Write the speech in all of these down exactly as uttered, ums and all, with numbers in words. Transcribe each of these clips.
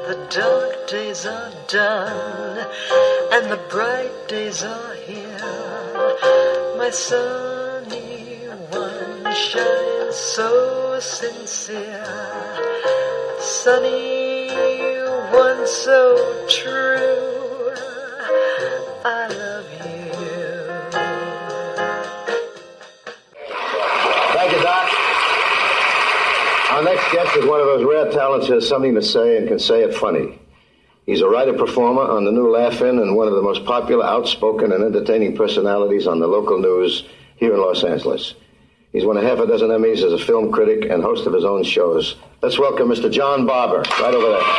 The dark days are done, and the bright days are here. My sunny one shines so sincere. Sunny one so true. I love you. Thank you, Doc. Our next guest is one of those rare talents who has something to say and can say it funny. He's a writer-performer on the new Laugh-In and one of the most popular, outspoken, and entertaining personalities on the local news here in Los Angeles. He's won a half a dozen Emmys as a film critic and host of his own shows. Let's welcome Mister John Barber, right over there.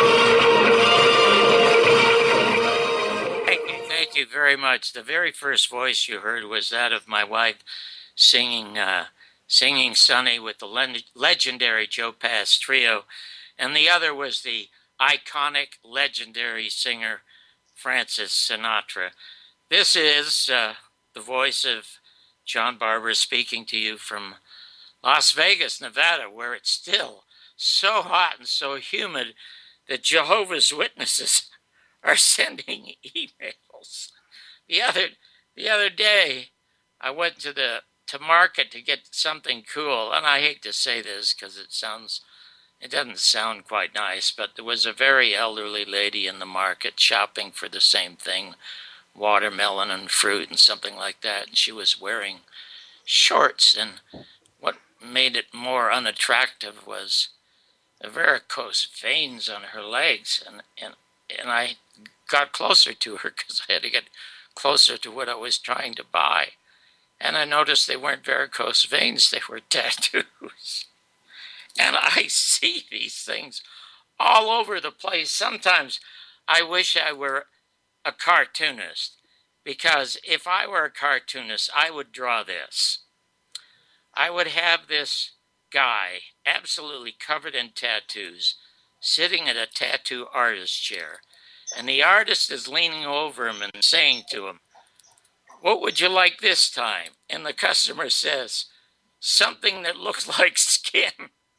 Thank you, thank you very much. The very first voice you heard was that of my wife singing uh, singing Sunny with the le- legendary Joe Pass Trio, and the other was the iconic, legendary singer Francis Sinatra. This is uh, the voice of John Barber speaking to you from Las Vegas, Nevada, where it's still so hot and so humid that Jehovah's Witnesses are sending emails. The other the other day, I went to the to market to get something cool, and I hate to say this because it sounds it doesn't sound quite nice, but there was a very elderly lady in the market shopping for the same thing, watermelon and fruit and something like that, and she was wearing shorts, and what made it more unattractive was the varicose veins on her legs, and and, and I got closer to her because I had to get closer to what I was trying to buy, and I noticed they weren't varicose veins, they were tattoos. And I see these things all over the place. Sometimes I wish I were a cartoonist, because if I were a cartoonist, I would draw this. I would have this guy absolutely covered in tattoos sitting at a tattoo artist chair, and the artist is leaning over him and saying to him, "What would you like this time?" And the customer says, "Something that looks like skin."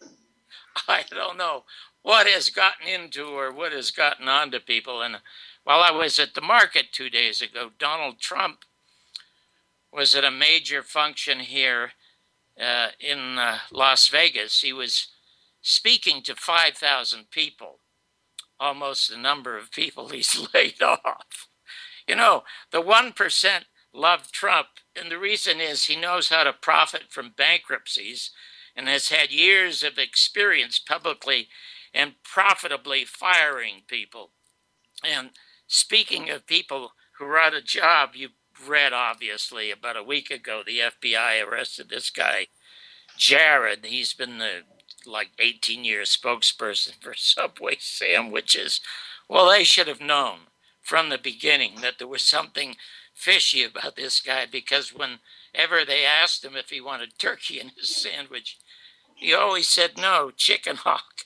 I don't know what has gotten into or what has gotten on to people. And while I was at the market two days ago, Donald Trump was at a major function here uh, in uh, Las Vegas. He was speaking to five thousand people, almost the number of people he's laid off. You know, the one percent love Trump, and the reason is he knows how to profit from bankruptcies and has had years of experience publicly and profitably firing people. And speaking of people who are out of job, you read, obviously, about a week ago, the F B I arrested this guy, Jared. He's been the, like, eighteen-year spokesperson for Subway sandwiches. Well, they should have known from the beginning that there was something fishy about this guy, because whenever they asked him if he wanted turkey in his sandwich, he always said no, chicken hawk.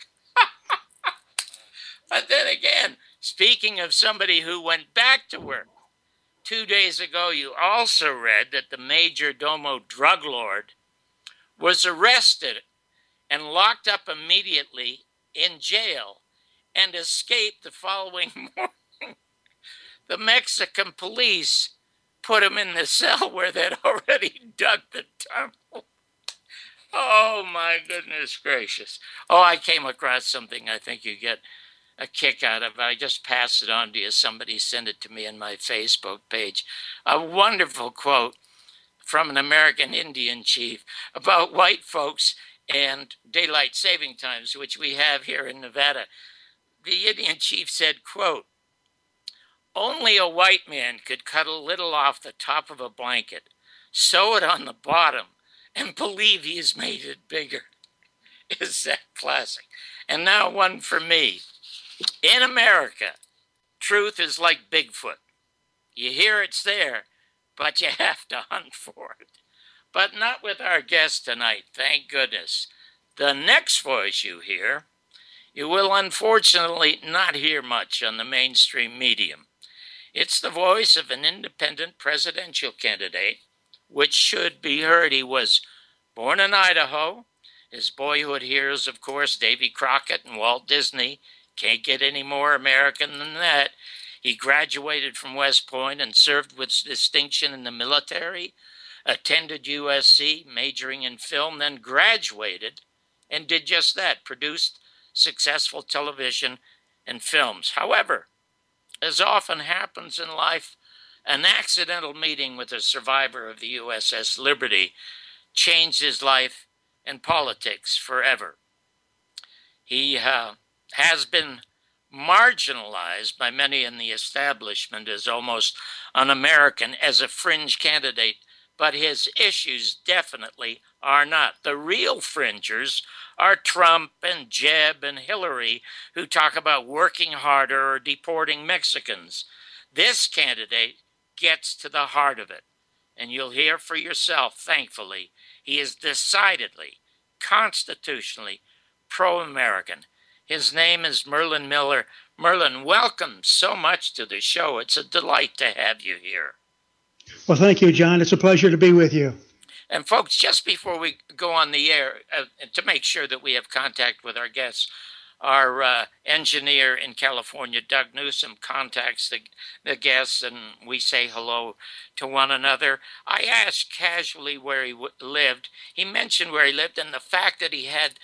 But then again, speaking of somebody who went back to work, two days ago you also read that the major domo drug lord was arrested and locked up immediately in jail and escaped the following morning. The Mexican police put him in the cell where they'd already dug the tunnel. Oh, my goodness gracious. Oh, I came across something I think you get a kick out of. I just passed it on to you. Somebody sent it to me in my Facebook page. A wonderful quote from an American Indian chief about white folks and daylight saving times, which we have here in Nevada. The Indian chief said, quote, "Only a white man could cut a little off the top of a blanket, sew it on the bottom, and believe he's made it bigger." Is that classic? And now one for me. In America, truth is like Bigfoot. You hear it's there, but you have to hunt for it. But not with our guest tonight, thank goodness. The next voice you hear, you will unfortunately not hear much on the mainstream medium. It's the voice of an independent presidential candidate, which should be heard. He was born in Idaho. His boyhood heroes, of course, Davy Crockett and Walt Disney, Can't get any more American than that. He graduated from West Point and served with distinction in the military, attended U S C, majoring in film, then graduated and did just that, produced successful television and films. However, as often happens in life, an accidental meeting with a survivor of the U S S Liberty changed his life and politics forever. He uh, has been marginalized by many in the establishment as almost un-American, as a fringe candidate, but his issues definitely are not. The real fringers are Trump and Jeb and Hillary, who talk about working harder or deporting Mexicans. This candidate gets to the heart of it, and you'll hear for yourself, thankfully. He is decidedly, constitutionally pro-American. His name is Merlin Miller. Merlin, welcome so much to the show. It's a delight to have you here. Well, thank you, John. It's a pleasure to be with you. And folks, just before we go on the air, uh, to make sure that we have contact with our guests, our uh, engineer in California, Doug Newsom, contacts the, the guests and we say hello to one another. I asked casually where he w- lived. He mentioned where he lived and the fact that he had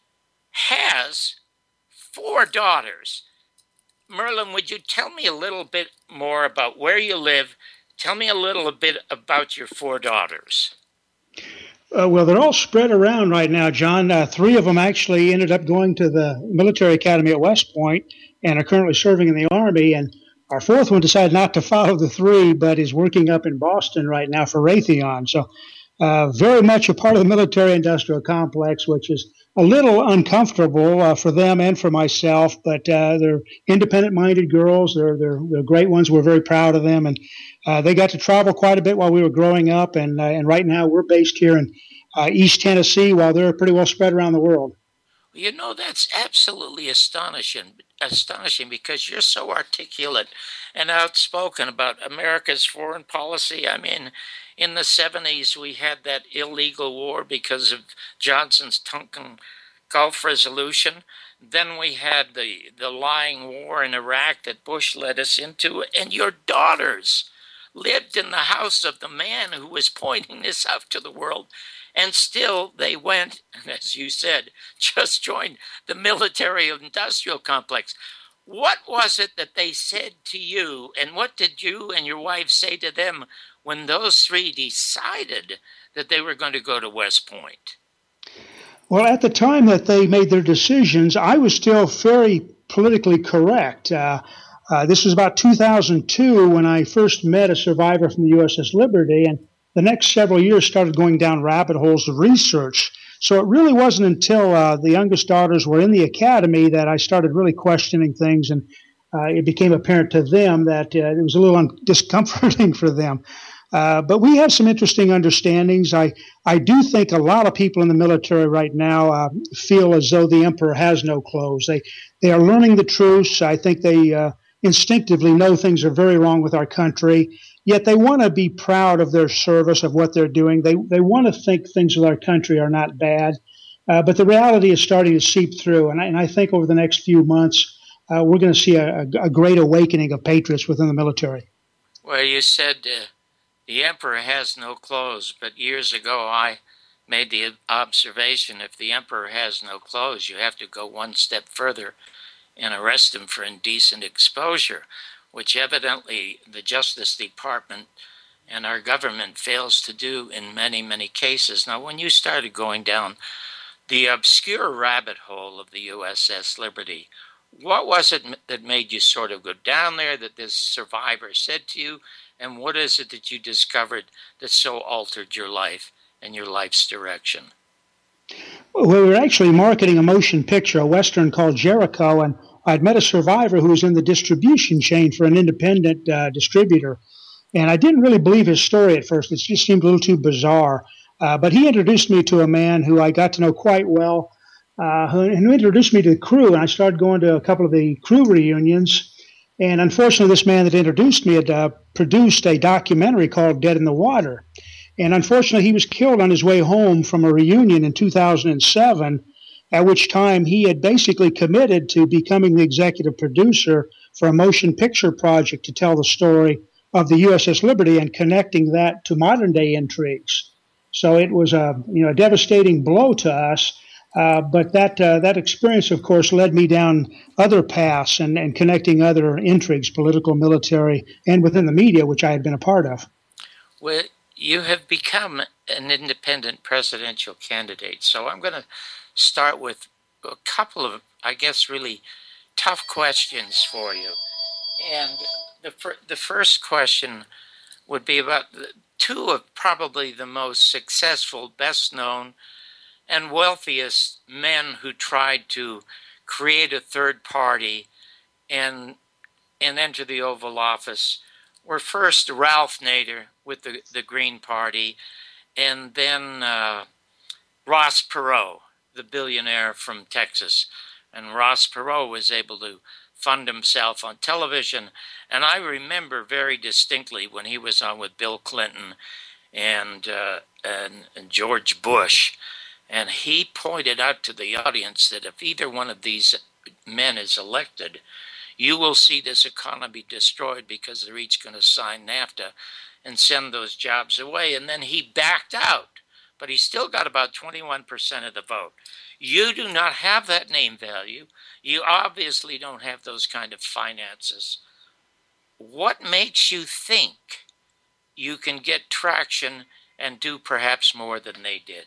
has four daughters. Merlin, would you tell me a little bit more about where you live? Tell me a little bit about your four daughters. Uh, well, they're all spread around right now, John. Uh, three of them actually ended up going to the military academy at West Point and are currently serving in the Army. And our fourth one decided not to follow the three, but is working up in Boston right now for Raytheon. So uh, very much a part of the military-industrial complex, which is a little uncomfortable uh, for them and for myself, but uh, they're independent-minded girls. They're, they're they're great ones. We're very proud of them, and uh, they got to travel quite a bit while we were growing up. And uh, and right now we're based here in uh, East Tennessee, while they're pretty well spread around the world. You know, that's absolutely astonishing, astonishing because you're so articulate and outspoken about America's foreign policy. I mean, in the seventies, we had that illegal war because of Johnson's Tonkin Gulf resolution. Then we had the, the lying war in Iraq that Bush led us into. And your daughters lived in the house of the man who was pointing this out to the world. And still they went, as you said, just joined the military-industrial complex. What was it that they said to you, and what did you and your wife say to them when those three decided that they were going to go to West Point? Well, at the time that they made their decisions, I was still very politically correct. Uh, uh, this was about two thousand two when I first met a survivor from the U S S Liberty, and the next several years started going down rabbit holes of research. So it really wasn't until uh, the youngest daughters were in the academy that I started really questioning things, and uh, it became apparent to them that uh, it was a little un- discomforting for them. Uh, but we have some interesting understandings. I, I do think a lot of people in the military right now uh, feel as though the emperor has no clothes. They they are learning the truths. I think they uh, instinctively know things are very wrong with our country. Yet they want to be proud of their service, of what they're doing. They they want to think things with our country are not bad. Uh, but the reality is starting to seep through. And I, and I think over the next few months, uh, we're going to see a, a great awakening of patriots within the military. Well, you said uh, the emperor has no clothes, but years ago I made the observation, if the emperor has no clothes, you have to go one step further and arrest him for indecent exposure, which evidently the Justice Department and our government fails to do in many, many cases. Now, when you started going down the obscure rabbit hole of the U S S Liberty, what was it that made you sort of go down there, that this survivor said to you, and what is it that you discovered that so altered your life and your life's direction? Well, we were actually marketing a motion picture, a Western called Jericho, and I'd met a survivor who was in the distribution chain for an independent uh, distributor. And I didn't really believe his story at first. It just seemed a little too bizarre. Uh, but he introduced me to a man who I got to know quite well, uh, who, who introduced me to the crew. And I started going to a couple of the crew reunions. And unfortunately, this man that introduced me had uh, produced a documentary called Dead in the Water. And unfortunately, he was killed on his way home from a reunion in two thousand seven. at which time he had basically committed to becoming the executive producer for a motion picture project to tell the story of the U S S Liberty and connecting that to modern day intrigues. So it was a you know a devastating blow to us. Uh, but that uh, that experience, of course, led me down other paths and, and connecting other intrigues, political, military, and within the media, which I had been a part of. Well, you have become an independent presidential candidate. So I'm going to start with a couple of, I guess, really tough questions for you. And the, fir- the first question would be about the, two of probably the most successful, best known, and wealthiest men who tried to create a third party and and enter the Oval Office were first Ralph Nader with the, the Green Party, and then uh, Ross Perot, the billionaire from Texas. And Ross Perot was able to fund himself on television. And I remember very distinctly when he was on with Bill Clinton and, uh, and, and George Bush, and he pointed out to the audience that if either one of these men is elected, you will see this economy destroyed because they're each going to sign NAFTA and send those jobs away. And then he backed out, but he still got about twenty-one percent of the vote. You do not have that name value. You obviously don't have those kind of finances. What makes you think you can get traction and do perhaps more than they did?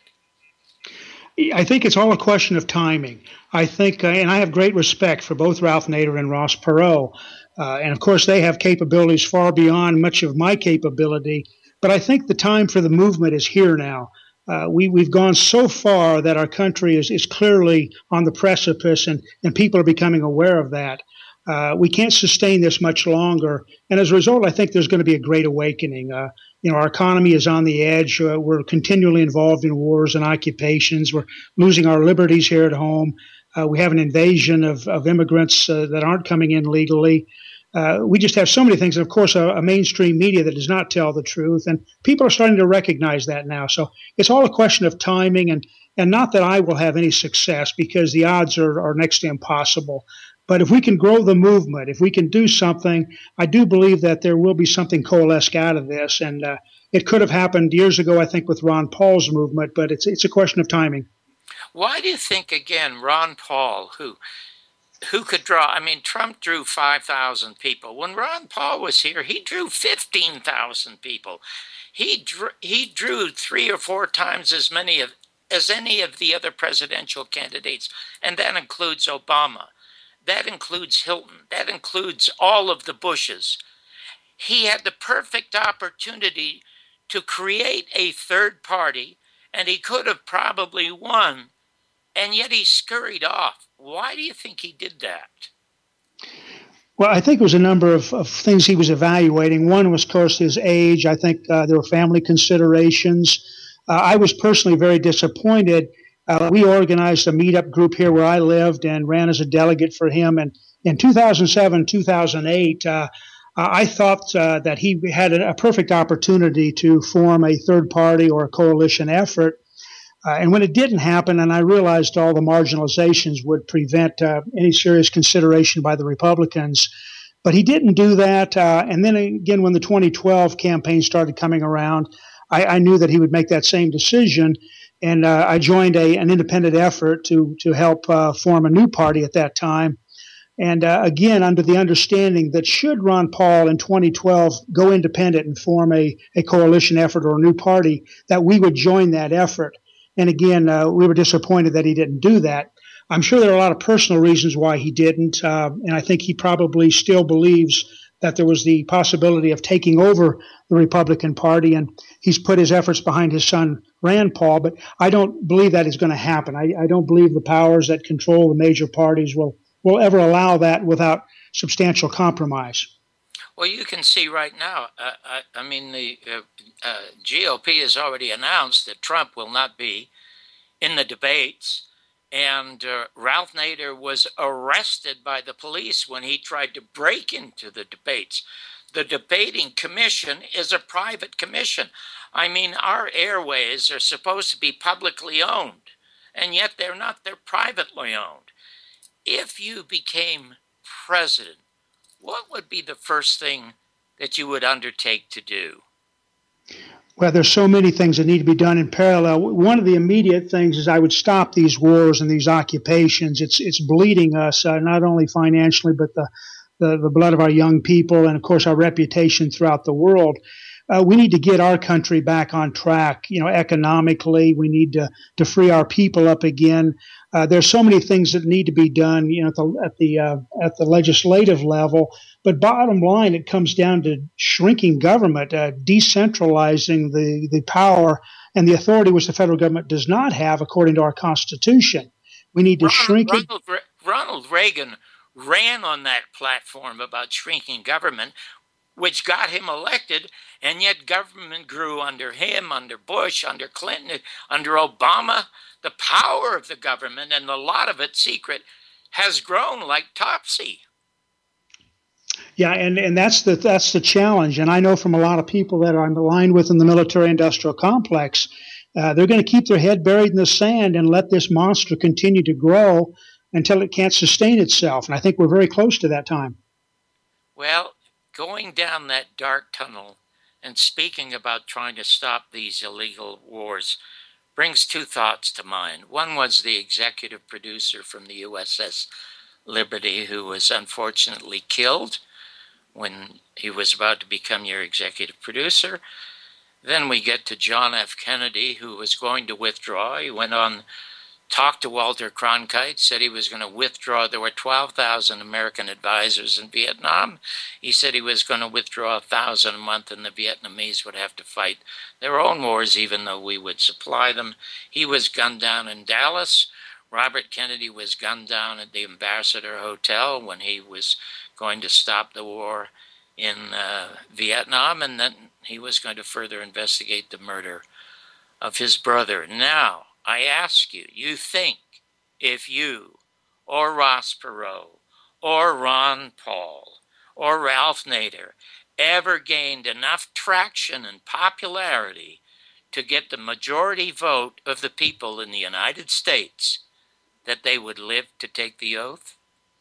I think it's all a question of timing. I think, uh, and I have great respect for both Ralph Nader and Ross Perot. Uh, and of course, they have capabilities far beyond much of my capability. But I think the time for the movement is here now. Uh, we, we've gone so far that our country is, is clearly on the precipice, and, and people are becoming aware of that. Uh, we can't sustain this much longer. And as a result, I think there's going to be a great awakening. Uh, you know, our economy is on the edge. Uh, we're continually involved in wars and occupations. We're losing our liberties here at home. Uh, we have an invasion of, of immigrants uh, that aren't coming in legally. Uh, we just have so many things. And of course, a, a mainstream media that does not tell the truth. And people are starting to recognize that now. So it's all a question of timing, and, and not that I will have any success, because the odds are, are next to impossible. But if we can grow the movement, if we can do something, I do believe that there will be something coalesce out of this. And uh, it could have happened years ago, I think, with Ron Paul's movement, but it's it's a question of timing. Why do you think, again, Ron Paul, who who could draw? I mean, Trump drew five thousand people. When Ron Paul was here, he drew fifteen thousand people. He drew, he drew three or four times as many of, as any of the other presidential candidates, and that includes Obama. That includes Hilton. That includes all of the Bushes. He had the perfect opportunity to create a third party, and he could have probably won, and yet he scurried off. Why do you think he did that? Well, I think it was a number of, of things he was evaluating. One was, of course, his age. I think uh, there were family considerations. Uh, I was personally very disappointed. Uh, we organized a meetup group here where I lived and ran as a delegate for him. And in two thousand seven, two thousand eight, uh, I thought uh, that he had a, a perfect opportunity to form a third party or a coalition effort. Uh, and when it didn't happen, and I realized all the marginalizations would prevent uh, any serious consideration by the Republicans, but he didn't do that. Uh, and then again, when the twenty twelve campaign started coming around, I, I knew that he would make that same decision. And uh, I joined a, an independent effort to to help uh, form a new party at that time. And uh, again, under the understanding that should Ron Paul in twenty twelve go independent and form a, a coalition effort or a new party, that we would join that effort. And again, uh, we were disappointed that he didn't do that. I'm sure there are a lot of personal reasons why he didn't. Uh, and I think he probably still believes that there was the possibility of taking over the Republican Party, and he's put his efforts behind his son, Rand Paul. But I don't believe that is going to happen. I, I don't believe the powers that control the major parties will, will ever allow that without substantial compromise. Well, you can see right now, uh, I, I mean, the uh, uh, G O P has already announced that Trump will not be in the debates. And uh, Ralph Nader was arrested by the police when he tried to break into the debates. The debating commission is a private commission. I mean, our airways are supposed to be publicly owned. and yet they're not. They're privately owned. If you became president, what would be the first thing that you would undertake to do? Well, there's so many things that need to be done in parallel. One of the immediate things is I would stop these wars and these occupations. It's it's bleeding us, uh, not only financially, but the, the, the blood of our young people and, of course, our reputation throughout the world. Uh, we need to get our country back on track, you know, economically. We need to, to free our people up again. Uh, there's so many things that need to be done, you know, at the at the uh, at the legislative level. But bottom line, it comes down to shrinking government, uh, decentralizing the, the power and the authority which the federal government does not have according to our Constitution. We need to Ronald, shrink it. Ronald, Ronald Reagan ran on that platform about shrinking government, which got him elected, and yet government grew under him, under Bush, under Clinton, under Obama. The power of the government, and a lot of it secret, has grown like Topsy. Yeah, and, and that's the that's the challenge. And I know from a lot of people that I'm aligned with in the military-industrial complex, uh, they're going to keep their head buried in the sand and let this monster continue to grow until it can't sustain itself. And I think we're very close to that time. Well, going down that dark tunnel and speaking about trying to stop these illegal wars brings two thoughts to mind. One was the executive producer from the U S S Liberty, who was unfortunately killed when he was about to become your executive producer. Then we get to John F. Kennedy, who was going to withdraw. He went on, talked to Walter Cronkite, said he was going to withdraw. There were twelve thousand American advisors in Vietnam. He said he was going to withdraw one thousand a month, and the Vietnamese would have to fight their own wars, even though we would supply them. He was gunned down in Dallas. Robert Kennedy was gunned down at the Ambassador Hotel when he was going to stop the war in uh, Vietnam, and then he was going to further investigate the murder of his brother. Now, I ask you, you think if you or Ross Perot or Ron Paul or Ralph Nader ever gained enough traction and popularity to get the majority vote of the people in the United States, that they would live to take the oath?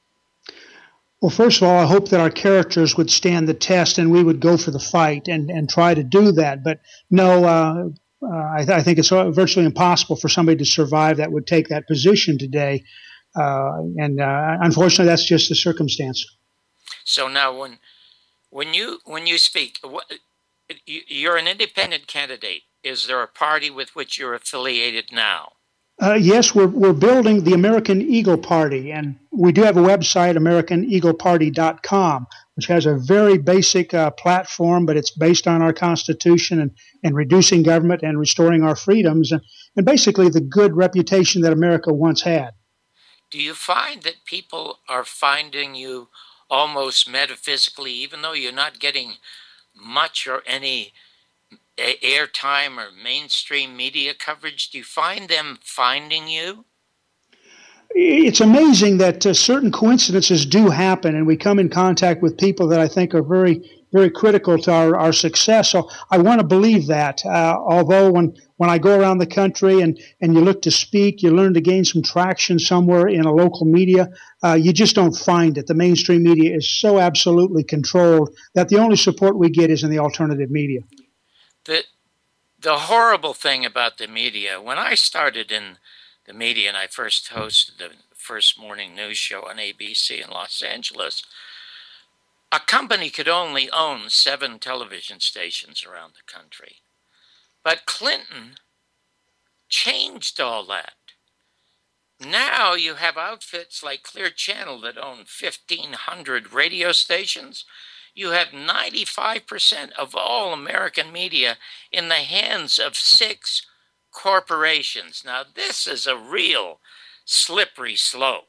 Well, first of all, I hope that our characters would stand the test and we would go for the fight and, and try to do that. But no, uh, uh, I, th- I think it's virtually impossible for somebody to survive that would take that position today. Uh, and uh, unfortunately, that's just the circumstance. So now when when you when you speak, what, you're an independent candidate. Is there a party with which you're affiliated now? Uh, yes, we're we're building the American Eagle Party, and we do have a website, American Eagle Party dot com, which has a very basic uh, platform, but it's based on our Constitution and, and reducing government and restoring our freedoms, and, and basically the good reputation that America once had. Do you find that people are finding you almost metaphysically, even though you're not getting much or any airtime or mainstream media coverage? Do you find them finding you? It's amazing that uh, certain coincidences do happen, and we come in contact with people that I think are very, very critical to our, our success. So I want to believe that. Uh, although when, when I go around the country and, and you look to speak, you learn to gain some traction somewhere in a local media, uh, you just don't find it. The mainstream media is so absolutely controlled that the only support we get is in the alternative media. The, the horrible thing about the media, when I started in the media and I first hosted the first morning news show on A B C in Los Angeles, a company could only own seven television stations around the country. But Clinton changed all that. Now you have outfits like Clear Channel that own fifteen hundred radio stations. You have ninety-five percent of all American media in the hands of six corporations. Now, this is a real slippery slope.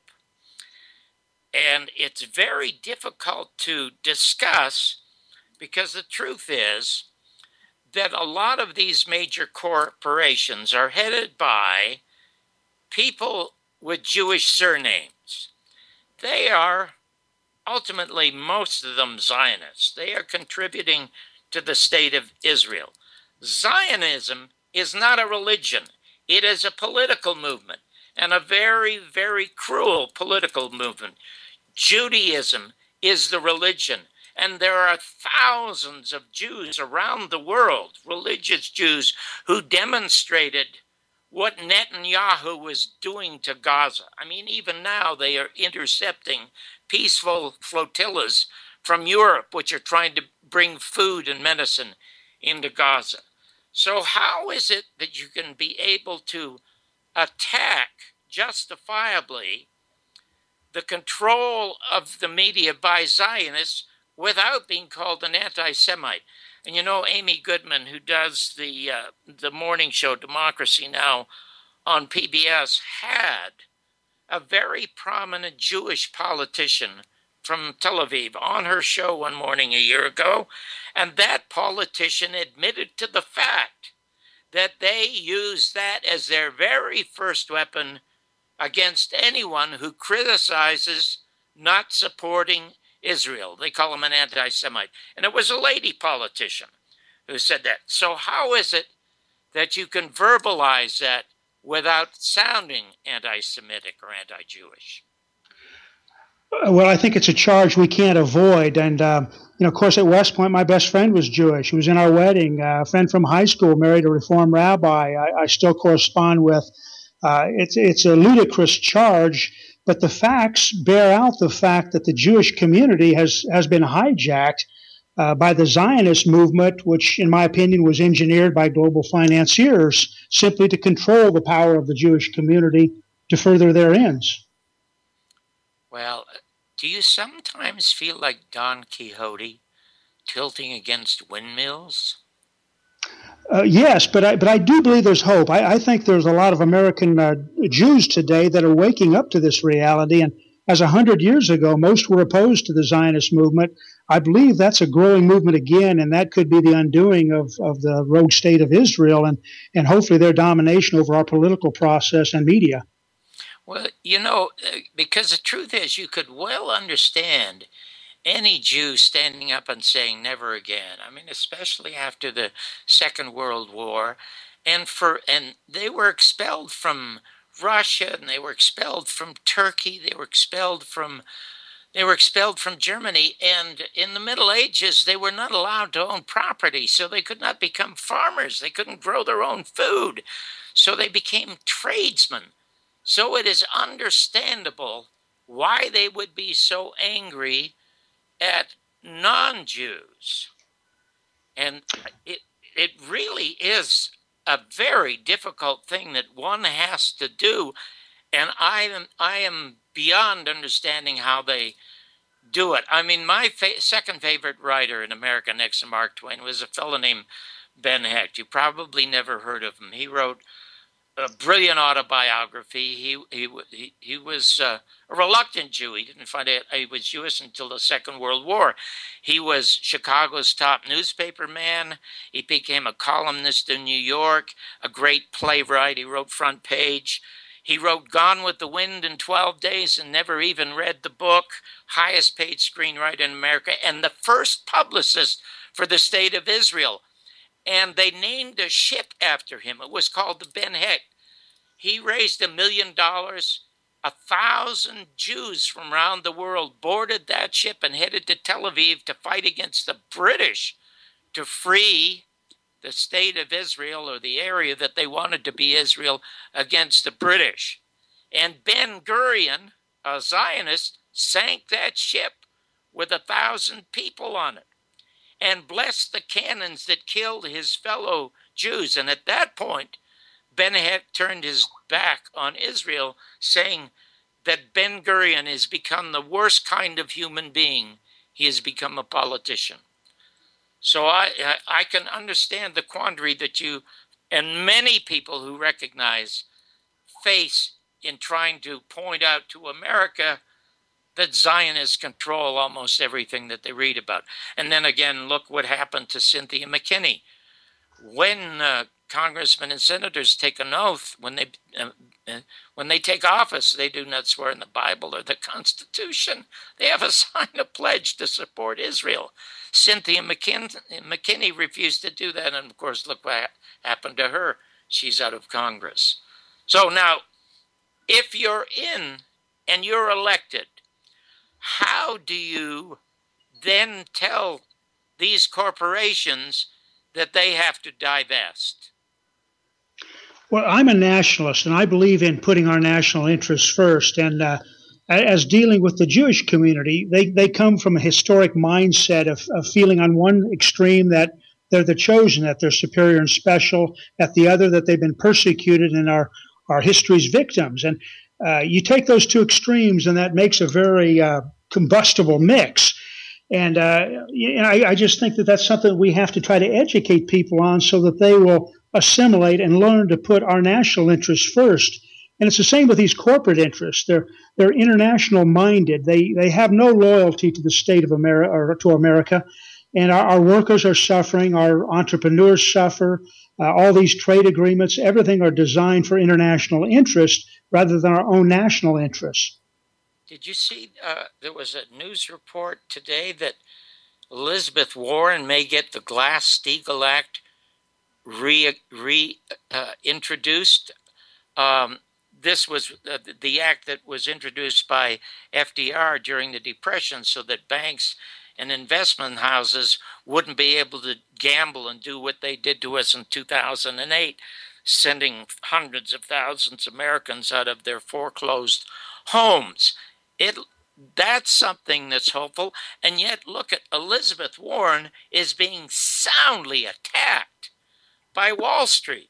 And it's very difficult to discuss because the truth is that a lot of these major corporations are headed by people with Jewish surnames. They are ultimately, most of them Zionists. They are contributing to the state of Israel. Zionism is not a religion. It is a political movement. and a very, very cruel political movement. Judaism is the religion, and there are thousands of Jews around the world, religious Jews, who demonstrated what Netanyahu was doing to Gaza. I mean, even now they are intercepting peaceful flotillas from Europe, which are trying to bring food and medicine into Gaza. So how is it that you can be able to attack justifiably the control of the media by Zionists without being called an anti-Semite? And you know, Amy Goodman, who does the uh, the morning show Democracy Now! On P B S, had a very prominent Jewish politician from Tel Aviv on her show one morning a year ago, and that politician admitted to the fact that they used that as their very first weapon against anyone who criticizes not supporting Israel. They call him an anti-Semite. And it was a lady politician who said that. So how is it that you can verbalize that without sounding anti-Semitic or anti-Jewish? Well, I think it's a charge we can't avoid. And, uh, you know, of course, at West Point, my best friend was Jewish. He was in our wedding. Uh, a friend from high school married a Reform rabbi I, I still correspond with. Uh, it's, it's a ludicrous charge, but the facts bear out the fact that the Jewish community has, has been hijacked uh, by the Zionist movement, which, in my opinion, was engineered by global financiers simply to control the power of the Jewish community to further their ends. Well, do you sometimes feel like Don Quixote tilting against windmills? Uh, yes, but I, but I do believe there's hope. I, I think there's a lot of American uh, Jews today that are waking up to this reality. And as a hundred years ago, most were opposed to the Zionist movement. I believe that's a growing movement again, and that could be the undoing of, of the rogue state of Israel and, and hopefully their domination over our political process and media. Well, you know, because the truth is, you could well understand any Jew standing up and saying never again. I mean, especially after the Second World War, and for and they were expelled from Russia, and they were expelled from Turkey, they were expelled from they were expelled from Germany, and in the Middle Ages they were not allowed to own property, so they could not become farmers. They couldn't grow their own food, so they became tradesmen. So it is understandable why they would be so angry at non-Jews. And it it really is a very difficult thing that one has to do. And I am, I am beyond understanding how they do it. I mean, my fa- second favorite writer in America next to Mark Twain was a fellow named Ben Hecht. You probably never heard of him. He wrote a brilliant autobiography. He he he, he was uh, a reluctant Jew. He didn't find out he was Jewish until the Second World War. He was Chicago's top newspaper man. He became a columnist in New York, a great playwright. He wrote Front Page. He wrote Gone with the Wind in twelve days and never even read the book. Highest paid screenwriter in America and the first publicist for the State of Israel. And they named a ship after him. It was called the Ben Hecht. He raised a million dollars. A thousand Jews from around the world boarded that ship and headed to Tel Aviv to fight against the British to free the state of Israel, or the area that they wanted to be Israel, against the British. And Ben Gurion, a Zionist, sank that ship with a thousand people on it and blessed the cannons that killed his fellow Jews. And at that point, Ben Hecht turned his back on Israel, saying that Ben Gurion has become the worst kind of human being. He has become a politician. So I, I can understand the quandary that you and many people who recognize face in trying to point out to America that Zionists control almost everything that they read about. And then again, look what happened to Cynthia McKinney. When uh, congressmen and senators take an oath, when they uh, uh, when they take office, they do not swear in the Bible or the Constitution. They have a sign a pledge to support Israel. Cynthia McKin- McKinney refused to do that, and of course, look what happened to her. She's out of Congress. So now, if you're in and you're elected, how do you then tell these corporations that they have to divest? Well, I'm a nationalist, and I believe in putting our national interests first. And uh, as dealing with the Jewish community, they, they come from a historic mindset of, of feeling on one extreme that they're the chosen, that they're superior and special, at the other that they've been persecuted and are, are history's victims. And uh, you take those two extremes, and that makes a very uh, combustible mix. And uh, you know, I, I just think that that's something we have to try to educate people on so that they will assimilate and learn to put our national interests first. And it's the same with these corporate interests. They're they're international minded. They they have no loyalty to the state of America or to America. And our, our workers are suffering. Our entrepreneurs suffer. Uh, all these trade agreements, everything are designed for international interest rather than our own national interests. Did you see uh, there was a news report today that Elizabeth Warren may get the Glass-Steagall Act re, re uh, introduced? Um, this was uh, the act that was introduced by F D R during the Depression so that banks and investment houses wouldn't be able to gamble and do what they did to us in two thousand eight, sending hundreds of thousands of Americans out of their foreclosed homes. It that's something that's hopeful. And yet, look at Elizabeth Warren is being soundly attacked by Wall Street.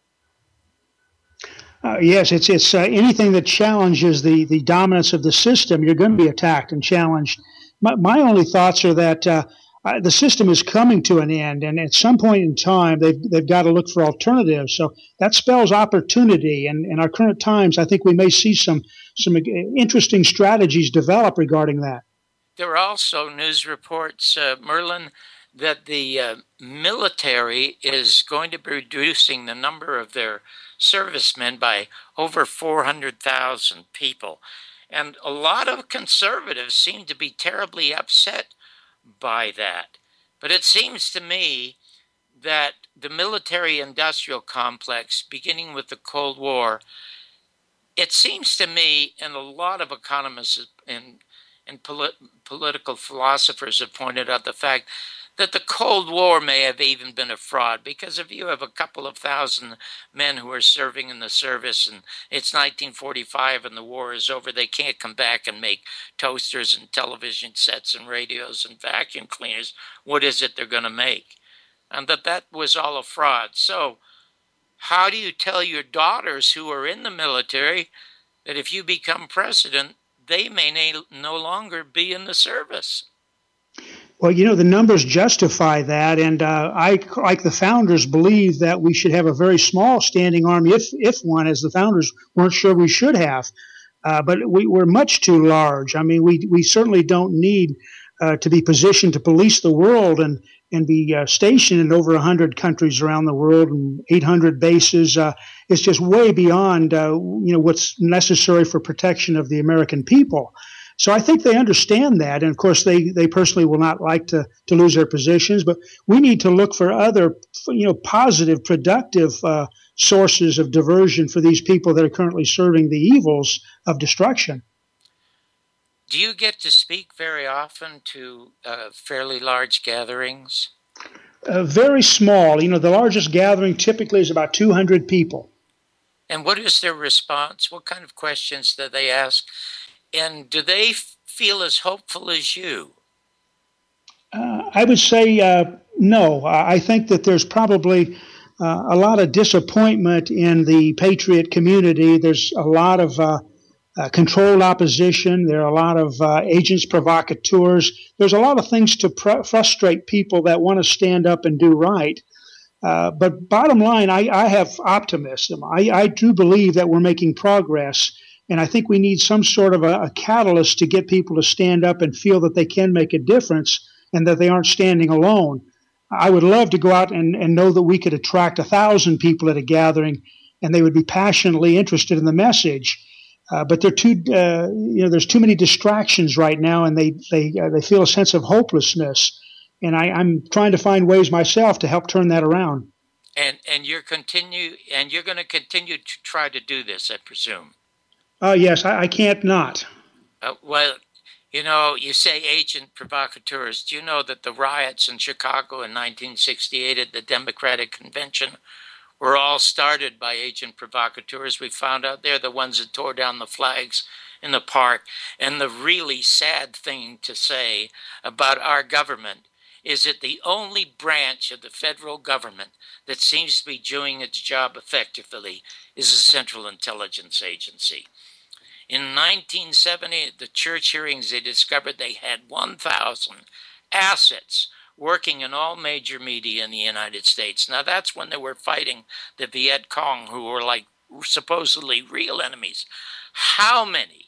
Uh, yes, it's it's uh, anything that challenges the, the dominance of the system, you're going to be attacked and challenged. My, my only thoughts are that uh, uh, the system is coming to an end, and at some point in time, they've they've got to look for alternatives. So that spells opportunity. And in our current times, I think we may see some some interesting strategies develop regarding that. There are also news reports, uh, Merlin, that the uh, military is going to be reducing the number of their servicemen by over four hundred thousand people. And a lot of conservatives seem to be terribly upset by that. But it seems to me that the military-industrial complex, beginning with the Cold War, it seems to me, and a lot of economists and, and polit- political philosophers have pointed out the fact that the Cold War may have even been a fraud, because if you have a couple of thousand men who are serving in the service and it's nineteen forty-five and the war is over, they can't come back and make toasters and television sets and radios and vacuum cleaners. What is it they're going to make? And that that was all a fraud. So how do you tell your daughters who are in the military that if you become president, they may na- no longer be in the service? Well, you know, the numbers justify that, and uh, I, like the founders, believe that we should have a very small standing army, if if one, as the founders weren't sure we should have. Uh, but we, we're much too large. I mean, we we certainly don't need uh, to be positioned to police the world and and be uh, stationed in over one hundred countries around the world and eight hundred bases. Uh, it's just way beyond uh, you know what's necessary for protection of the American people. So I think they understand that, and of course they, they personally will not like to, to lose their positions, but we need to look for other, you know, positive, productive uh, sources of diversion for these people that are currently serving the evils of destruction. Do you get to speak very often to uh, fairly large gatherings? Uh, very small. You know, the largest gathering typically is about two hundred people. And what is their response? What kind of questions do they ask? And do they f- feel as hopeful as you? Uh, I would say uh, no. I think that there's probably uh, a lot of disappointment in the patriot community. There's a lot of uh, uh, controlled opposition. There are a lot of uh, agents provocateurs. There's a lot of things to pr- frustrate people that want to stand up and do right. Uh, but bottom line, I, I have optimism. I, I do believe that we're making progress. And I think we need some sort of a, a catalyst to get people to stand up and feel that they can make a difference and that they aren't standing alone. I would love to go out and, and know that we could attract a thousand people at a gathering and they would be passionately interested in the message. Uh, but they're too, uh, you know, there's too many distractions right now, and they they uh, they feel a sense of hopelessness. And I, I'm trying to find ways myself to help turn that around. And and you're continue and you're going to continue to try to do this, I presume. Oh, yes, I, I can't not. Uh, well, you know, you say agent provocateurs. Do you know that the riots in Chicago in nineteen sixty-eight at the Democratic Convention were all started by agent provocateurs? We found out they're the ones that tore down the flags in the park. And the really sad thing to say about our government is that the only branch of the federal government that seems to be doing its job effectively is the Central Intelligence Agency. In nineteen seventy, at the church hearings, they discovered they had one thousand assets working in all major media in the United States. Now, that's when they were fighting the Viet Cong, who were like supposedly real enemies. How many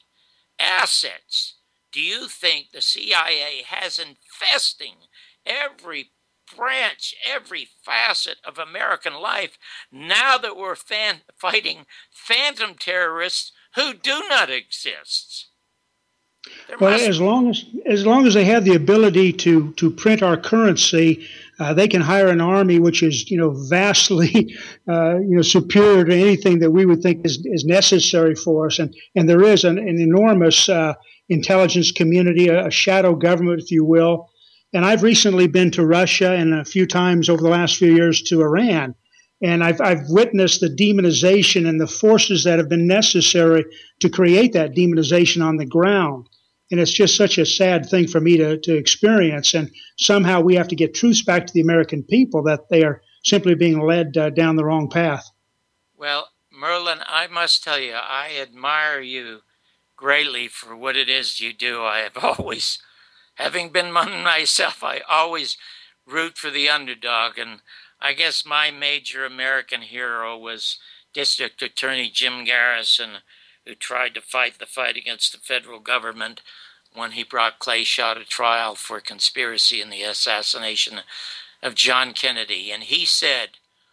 assets do you think the C I A has infesting every branch, every facet of American life, now that we're fan- fighting phantom terrorists who do not exist? There Well, must- as long as as long as they have the ability to to print our currency, uh, they can hire an army which is, you know, vastly, uh, you know, superior to anything that we would think is, is necessary for us. And and there is an, an enormous uh, intelligence community, a, a shadow government, if you will. And I've recently been to Russia and a few times over the last few years to Iran. And I've, I've witnessed the demonization and the forces that have been necessary to create that demonization on the ground. And it's just such a sad thing for me to, to experience. And somehow we have to get truth back to the American people that they are simply being led uh, down the wrong path. Well, Merlin, I must tell you, I admire you greatly for what it is you do. I have always, having been one myself, I always root for the underdog. And I guess my major American hero was District Attorney Jim Garrison, who tried to fight the fight against the federal government when he brought Clay Shaw to trial for conspiracy in the assassination of John Kennedy. And he said,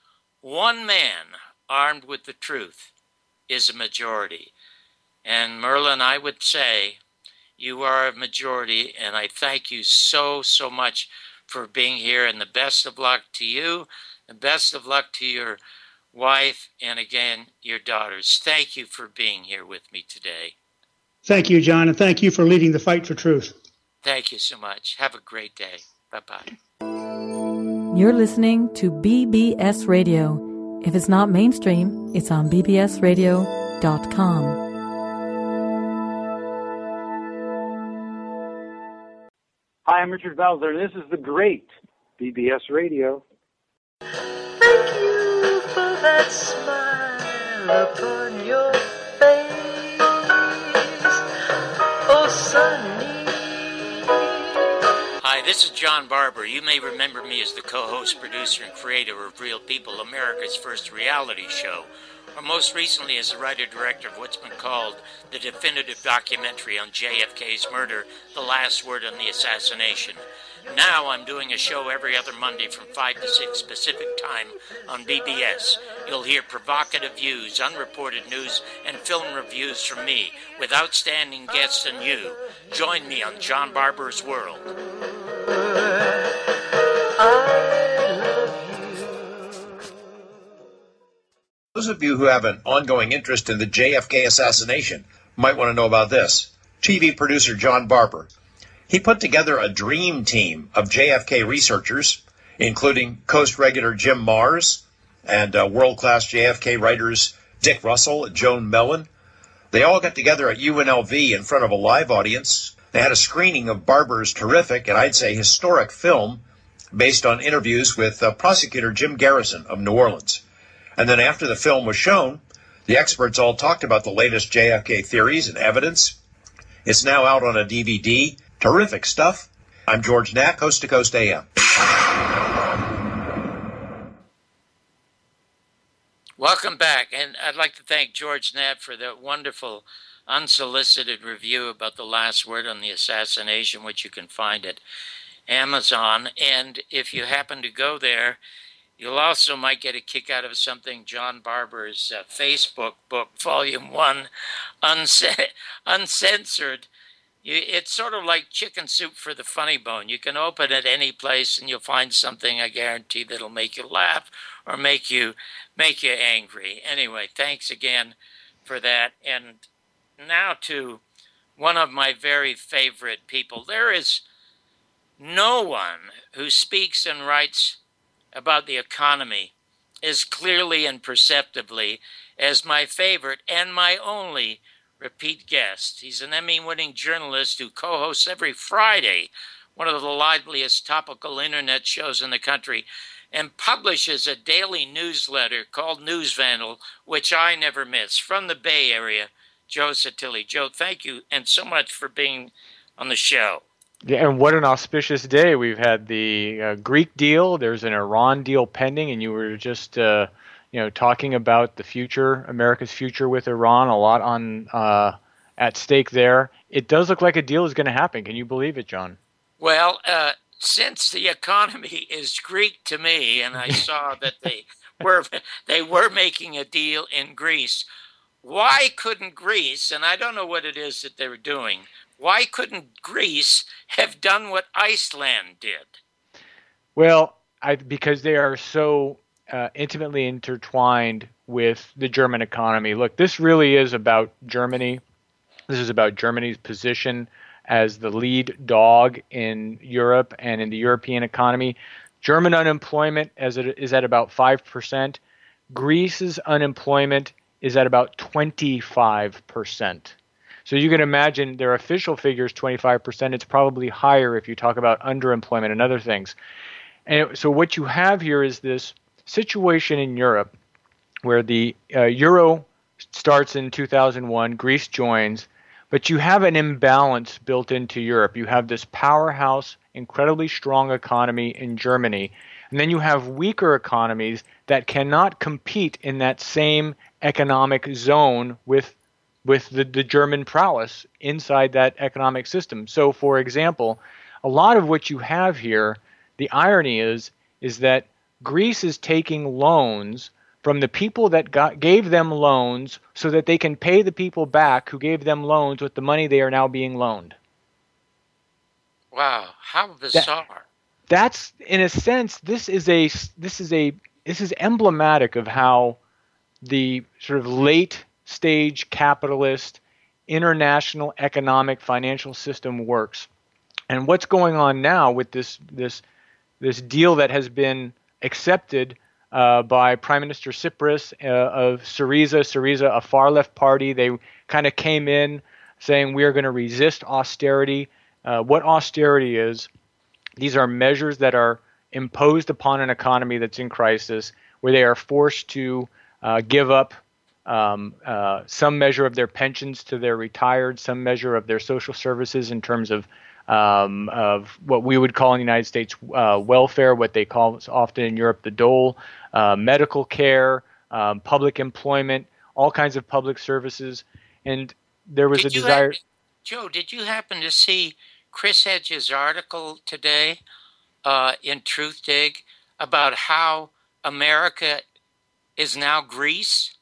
one man armed with the truth is a majority. And Merlin, I would say you are a majority, and I thank you so, so much for being here, and the best of luck to you, the best of luck to your wife, and again, your daughters. Thank you for being here with me today. Thank you, John, and thank you for leading the fight for truth. Thank you so much. Have a great day. Bye-bye. You're listening to B B S Radio. If it's not mainstream, it's on b b s radio dot com. Hi, I'm Richard Belzer. This is the great B B S Radio. Thank you for that smile upon your face, oh Sunny. Hi, this is John Barber. You may remember me as the co-host, producer, and creator of Real People, America's first reality show, or most recently as the writer-director of what's been called the definitive documentary on J F K's murder, The Last Word on the Assassination. Now I'm doing a show every other Monday from five to six Pacific Time on B B S. You'll hear provocative views, unreported news, and film reviews from me with outstanding guests and you. Join me on John Barber's World. Those of you who have an ongoing interest in the J F K assassination might want to know about this. T V producer John Barber. He put together a dream team of J F K researchers, including Coast regular Jim Mars and uh, world-class J F K writers Dick Russell and Joan Mellon. They all got together at U N L V in front of a live audience. They had a screening of Barber's terrific and I'd say historic film based on interviews with uh, prosecutor Jim Garrison of New Orleans. And then after the film was shown, the experts all talked about the latest J F K theories and evidence. It's now out on a D V D. Terrific stuff. I'm George Knack, Coast to Coast A M. Welcome back, and I'd like to thank George Knapp for that wonderful, unsolicited review about The Last Word on the Assassination, which you can find at Amazon. And if you happen to go there, you'll also might get a kick out of something John Barber's uh, Facebook book, Volume one, unc- Uncensored. You, it's sort of like chicken soup for the funny bone. You can open it any place and you'll find something, I guarantee, that'll make you laugh or make you make you angry. Anyway, thanks again for that. And now to one of my very favorite people. There is no one who speaks and writes about the economy as clearly and perceptively as my favorite and my only repeat guest. He's an Emmy-winning journalist who co-hosts every Friday one of the liveliest topical internet shows in the country and publishes a daily newsletter called News Vandal, which I never miss. From the Bay Area, Joe Satilli. Joe, thank you and so much for being on the show. Yeah, and what an auspicious day. We've had the uh, Greek deal. There's an Iran deal pending, and you were just, uh, you know, talking about the future, America's future with Iran. A lot on uh, at stake there. It does look like a deal is going to happen. Can you believe it, John? Well, uh, since the economy is Greek to me, and I saw that they were they were making a deal in Greece, why couldn't Greece? And I don't know what it is that they were doing. Why couldn't Greece have done what Iceland did? Well, I, because they are so uh, intimately intertwined with the German economy. Look, this really is about Germany. This is about Germany's position as the lead dog in Europe and in the European economy. German unemployment as it is at about five percent. Greece's unemployment is at about twenty-five percent. So you can imagine their official figure is twenty-five percent. It's probably higher if you talk about underemployment and other things. And so what you have here is this situation in Europe where the uh, euro starts in two thousand one, Greece joins, but you have an imbalance built into Europe. You have this powerhouse, incredibly strong economy in Germany, and then you have weaker economies that cannot compete in that same economic zone with with the, the German prowess inside that economic system. So, for example, a lot of what you have here, the irony is, is that Greece is taking loans from the people that got, gave them loans so that they can pay the people back who gave them loans with the money they are now being loaned. Wow, how bizarre. That, that's, in a sense, this is a this is a this is emblematic of how the sort of late stage capitalist international economic financial system works. And what's going on now with this this this deal that has been accepted uh, by Prime Minister Tsipras uh, of Syriza, Syriza, a far left party, they kind of came in saying we are going to resist austerity. Uh, what austerity is, these are measures that are imposed upon an economy that's in crisis, where they are forced to uh, give up Um, uh, some measure of their pensions to their retired, some measure of their social services in terms of um, of what we would call in the United States uh, welfare, what they call often in Europe the dole, uh, medical care, um, public employment, all kinds of public services. And there was did a desire. Happen, Joe, did you happen to see Chris Hedges' article today uh, in Truthdig about how America is now Greece?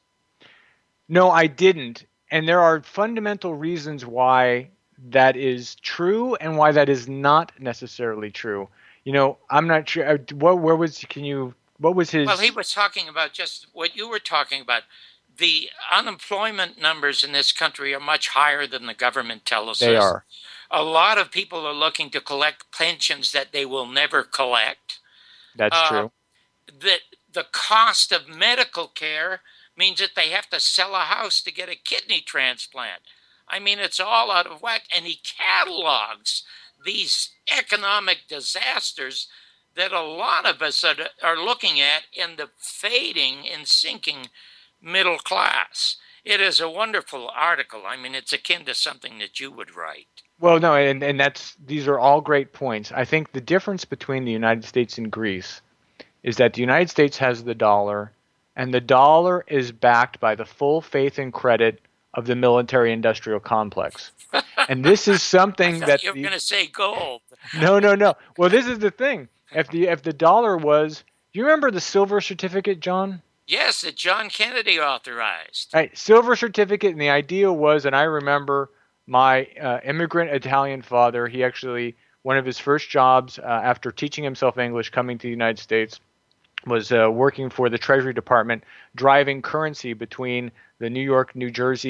No, I didn't. And there are fundamental reasons why that is true and why that is not necessarily true. You know, I'm not sure. What, where was, can you, what was his? Well, he was talking about just what you were talking about. The unemployment numbers in this country are much higher than the government tells us. They are. A lot of people are looking to collect pensions that they will never collect. That's uh, true. The, the cost of medical care means that they have to sell a house to get a kidney transplant. I mean, it's all out of whack. And he catalogs these economic disasters that a lot of us are, are looking at in the fading and sinking middle class. It is a wonderful article. I mean, it's akin to something that you would write. Well, no, and, and that's these are all great points. I think the difference between the United States and Greece is that the United States has the dollar, and the dollar is backed by the full faith and credit of the military-industrial complex. And this is something that you were going to say gold. No, no, no. Well, this is the thing. If the if the dollar was, do you remember the silver certificate, John? Yes, that John Kennedy authorized. Right, silver certificate, and the idea was, and I remember my uh, immigrant Italian father. He actually one of his first jobs uh, after teaching himself English, coming to the United States, was uh, working for the Treasury Department, driving currency between the New York, New Jersey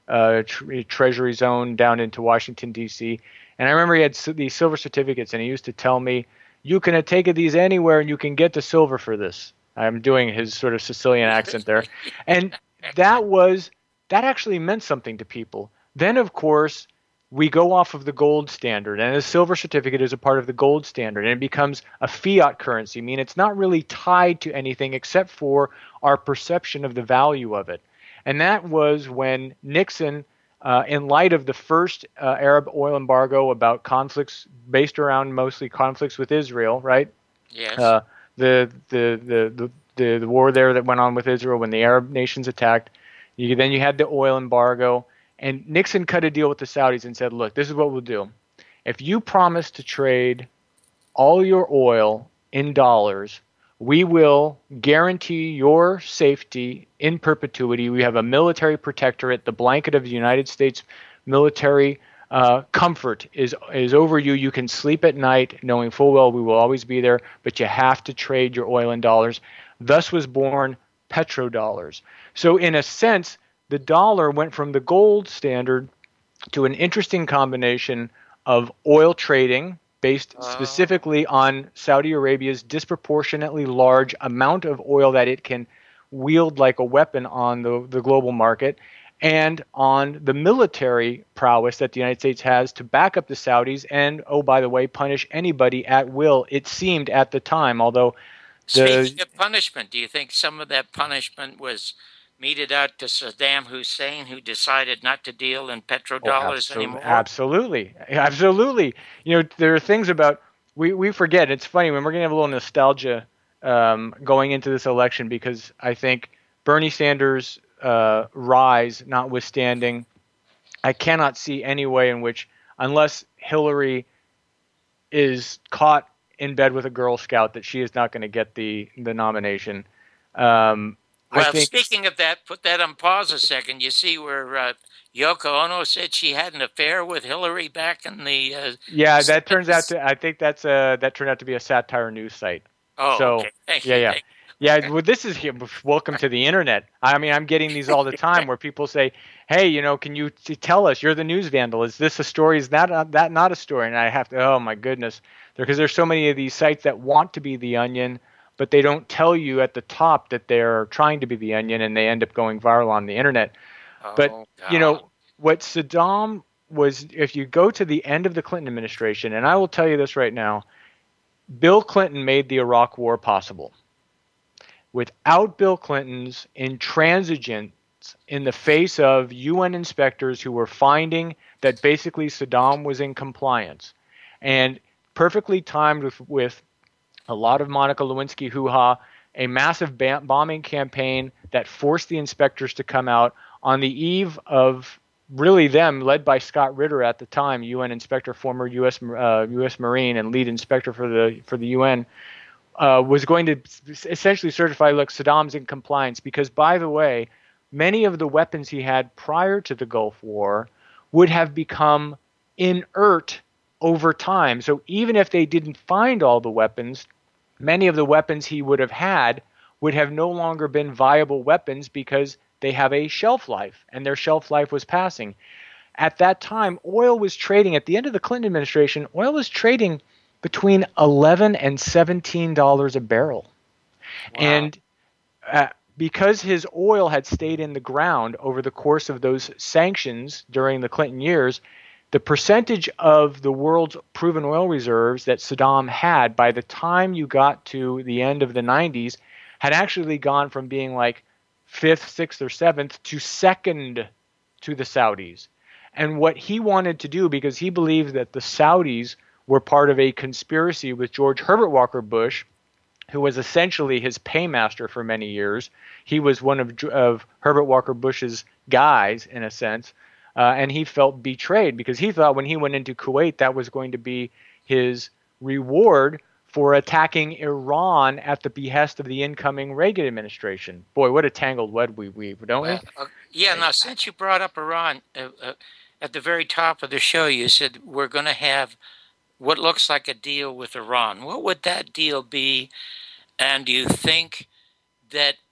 uh, tre- treasury zone down into Washington, D C. And I remember he had these silver certificates, and he used to tell me, you can take these anywhere and you can get the silver for this. I'm doing his sort of Sicilian accent there. And that was, that actually meant something to people. Then, of course, we go off of the gold standard, and a silver certificate is a part of the gold standard, and it becomes a fiat currency. I mean, it's not really tied to anything except for our perception of the value of it. And that was when Nixon, uh, in light of the first uh, Arab oil embargo about conflicts based around mostly conflicts with Israel, right? Yes. Uh, the, the, the, the, the, the war there that went on with Israel when the Arab nations attacked. You, then you had the oil embargo. And Nixon cut a deal with the Saudis and said, look, this is what we'll do. If you promise to trade all your oil in dollars, we will guarantee your safety in perpetuity. We have a military protectorate. The blanket of the United States military uh, comfort is, is over you. You can sleep at night knowing full well we will always be there, but you have to trade your oil in dollars. Thus was born petrodollars. So in a sense, the dollar went from the gold standard to an interesting combination of oil trading based specifically on Saudi Arabia's disproportionately large amount of oil that it can wield like a weapon on the, the global market, and on the military prowess that the United States has to back up the Saudis and, oh, by the way, punish anybody at will, it seemed at the time, although the, Speaking of punishment, do you think some of that punishment was meted out to Saddam Hussein, who decided not to deal in petrodollars oh, absol- anymore? Absolutely. Absolutely. You know, there are things about, we, we forget. It's funny when we're going to have a little nostalgia um, going into this election, because I think Bernie Sanders' uh, rise notwithstanding, I cannot see any way in which, unless Hillary is caught in bed with a Girl Scout, that she is not going to get the, the nomination. Um, Well, think, speaking of that, put that on pause a second. You see where uh, Yoko Ono said she had an affair with Hillary back in the uh, yeah, that turns out to. I think that's a that turned out to be a satire news site. Oh, so, okay. Thank yeah, you. yeah, Thank yeah. Okay. Well, this is welcome to the internet. I mean, I'm getting these all the time where people say, "Hey, you know, can you t- tell us? You're the news vandal. Is this a story? Is that uh, that not a story?" And I have to. Oh my goodness, because there's so many of these sites that want to be the Onion, but they don't tell you at the top that they're trying to be the Onion, and they end up going viral on the internet. Oh, but God. you know what Saddam was, if you go to the end of the Clinton administration, and I will tell you this right now, Bill Clinton made the Iraq War possible. Without Bill Clinton's intransigence in the face of U N inspectors who were finding that basically Saddam was in compliance, and perfectly timed with, with a lot of Monica Lewinsky hoo-ha, a massive bam- bombing campaign that forced the inspectors to come out on the eve of really them, led by Scott Ritter at the time, U N inspector, former U S uh, U S Marine and lead inspector for the for the U N, uh, was going to essentially certify, look, Saddam's in compliance, because, by the way, many of the weapons he had prior to the Gulf War would have become inert over time. So even if they didn't find all the weapons, many of the weapons he would have had would have no longer been viable weapons because they have a shelf life, and their shelf life was passing. At that time, oil was trading, at the end of the Clinton administration, oil was trading between eleven and seventeen dollars a barrel. Wow. And uh, because his oil had stayed in the ground over the course of those sanctions during the Clinton years, the percentage of the world's proven oil reserves that Saddam had by the time you got to the end of the nineties had actually gone from being like fifth, sixth, or seventh to second to the Saudis. And what he wanted to do, because he believed that the Saudis were part of a conspiracy with George Herbert Walker Bush, who was essentially his paymaster for many years. He was one of, of Herbert Walker Bush's guys, in a sense, uh, and he felt betrayed because he thought when he went into Kuwait that was going to be his reward for attacking Iran at the behest of the incoming Reagan administration. Boy, what a tangled web we weave, don't we? Uh, uh, yeah, now since you brought up Iran, uh, uh, at the very top of the show you said we're going to have what looks like a deal with Iran. What would that deal be? And do you think that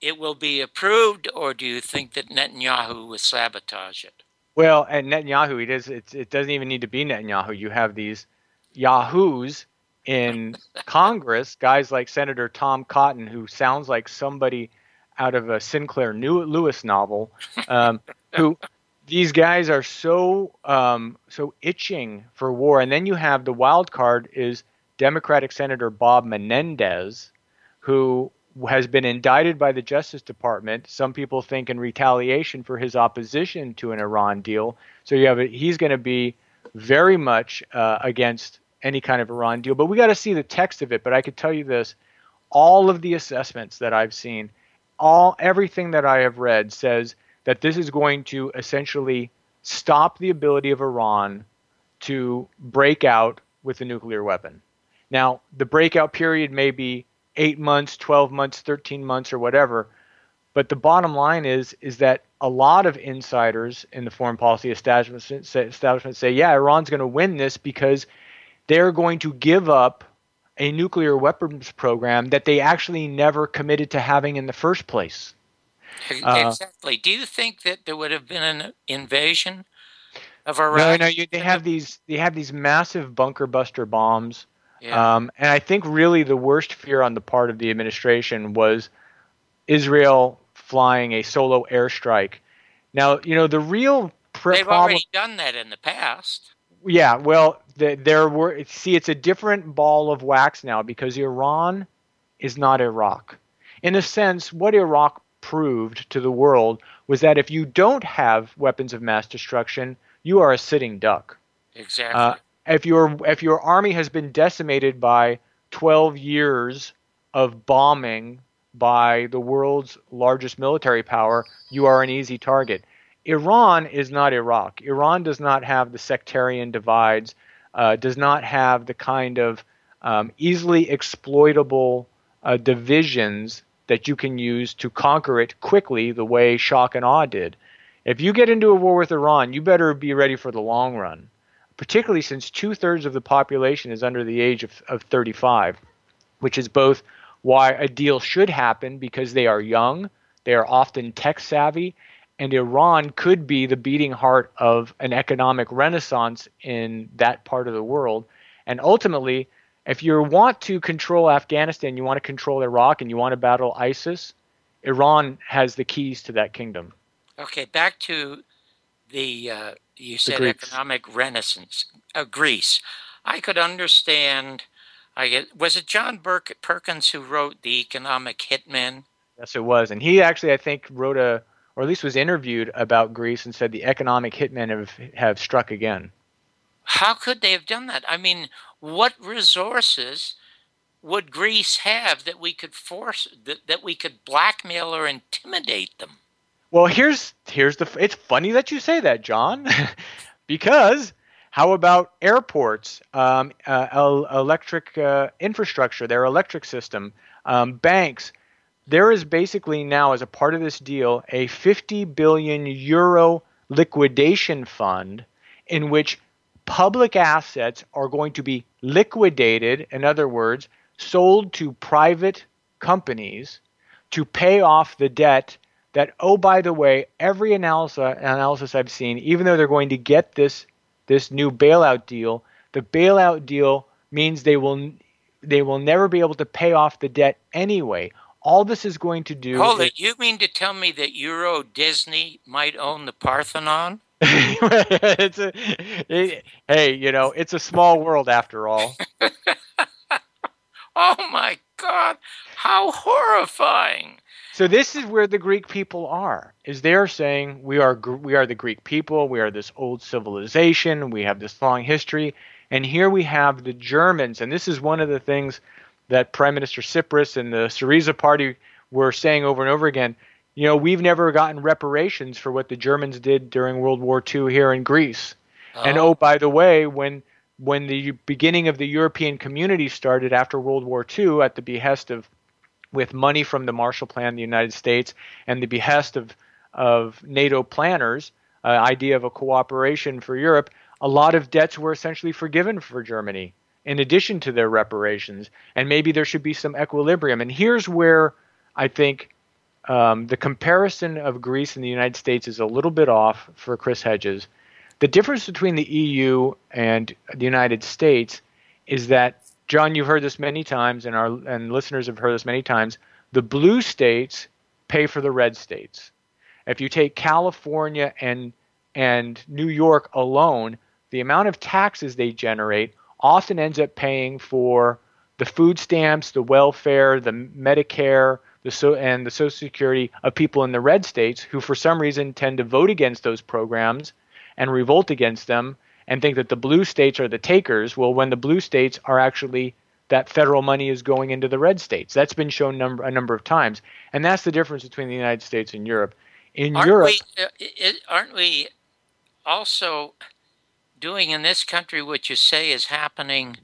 it will be approved, or do you think that Netanyahu will sabotage it? Well, and Netanyahu, he does. It, it doesn't even need to be Netanyahu. You have these yahoos in Congress, guys like Senator Tom Cotton, who sounds like somebody out of a Sinclair Lewis novel. Um, who these guys are so um, so itching for war, and then you have the wild card is Democratic Senator Bob Menendez, who has been indicted by the Justice Department. Some people think in retaliation for his opposition to an Iran deal. So you have a, he's going to be very much uh, against any kind of Iran deal. But we got to see the text of it. But I could tell you this: all of the assessments that I've seen, all everything that I have read says that this is going to essentially stop the ability of Iran to break out with a nuclear weapon. Now, the breakout period may be eight months, twelve months, thirteen months, or whatever. But the bottom line is, is that a lot of insiders in the foreign policy establishment say, establishment say, yeah, Iran's going to win this because they're going to give up a nuclear weapons program that they actually never committed to having in the first place. Exactly. Uh, Do you think that there would have been an invasion of Iraq? No, no. You, they have these. They have these massive bunker buster bombs. Yeah. Um, and I think really the worst fear on the part of the administration was Israel flying a solo airstrike. Now, you know, the real pr- They've problem... already done that in the past. Yeah, well, the, there were... See, it's a different ball of wax now because Iran is not Iraq. In a sense, what Iraq proved to the world was that if you don't have weapons of mass destruction, you are a sitting duck. Exactly. Uh, If your if your army has been decimated by twelve years of bombing by the world's largest military power, you are an easy target. Iran is not Iraq. Iran does not have the sectarian divides, uh, does not have the kind of um, easily exploitable uh, divisions that you can use to conquer it quickly the way shock and awe did. If you get into a war with Iran, you better be ready for the long run, particularly since two-thirds of the population is under the age of, of thirty-five, which is both why a deal should happen because they are young, they are often tech-savvy, and Iran could be the beating heart of an economic renaissance in that part of the world. And ultimately, if you want to control Afghanistan, you want to control Iraq, and you want to battle ISIS, Iran has the keys to that kingdom. Okay, back to the... Uh... You said economic renaissance, uh, Greece. I could understand. I get, was it John Burke, Perkins who wrote The Economic Hitman? Yes, it was. And he actually, I think, wrote a, or at least was interviewed about Greece and said the economic hitmen have, have struck again. How could they have done that? I mean, what resources would Greece have that we could force, that, that we could blackmail or intimidate them? Well, here's here's the. It's funny that you say that, John, because how about airports, um, uh, electric uh, infrastructure, their electric system, um, banks? There is basically now, as a part of this deal, a fifty billion euro liquidation fund in which public assets are going to be liquidated. In other words, sold to private companies to pay off the debt. That, oh, by the way, every analysis, analysis I've seen, even though they're going to get this this new bailout deal, the bailout deal means they will they will never be able to pay off the debt anyway. All this is going to do... Hold is, it, you mean to tell me that Euro Disney might own the Parthenon? it's a, it, hey, you know, it's a small world after all. Oh, my God. How horrifying. So this is where the Greek people are, is they're saying we are we are the Greek people, we are this old civilization, we have this long history, and here we have the Germans, and this is one of the things that Prime Minister Tsipras and the Syriza party were saying over and over again. You know, we've never gotten reparations for what the Germans did during World War Two here in Greece. Oh. And oh, by the way, when when the beginning of the European community started after World War Two at the behest of with money from the Marshall Plan, the United States, and the behest of, of NATO planners, uh, idea of a cooperation for Europe, a lot of debts were essentially forgiven for Germany, in addition to their reparations. And maybe there should be some equilibrium. And here's where I think um, the comparison of Greece and the United States is a little bit off for Chris Hedges. The difference between the E U and the United States is that, John, you've heard this many times, and our and listeners have heard this many times, the blue states pay for the red states. If you take California and and New York alone, the amount of taxes they generate often ends up paying for the food stamps, the welfare, the Medicare, the so and the Social Security of people in the red states who for some reason tend to vote against those programs and revolt against them and think that the blue states are the takers. Well, when the blue states are actually, that federal money is going into the red states. That's been shown number, a number of times. And that's the difference between the United States and Europe. In aren't Europe, we, uh, it, aren't we also doing in this country what you say is happening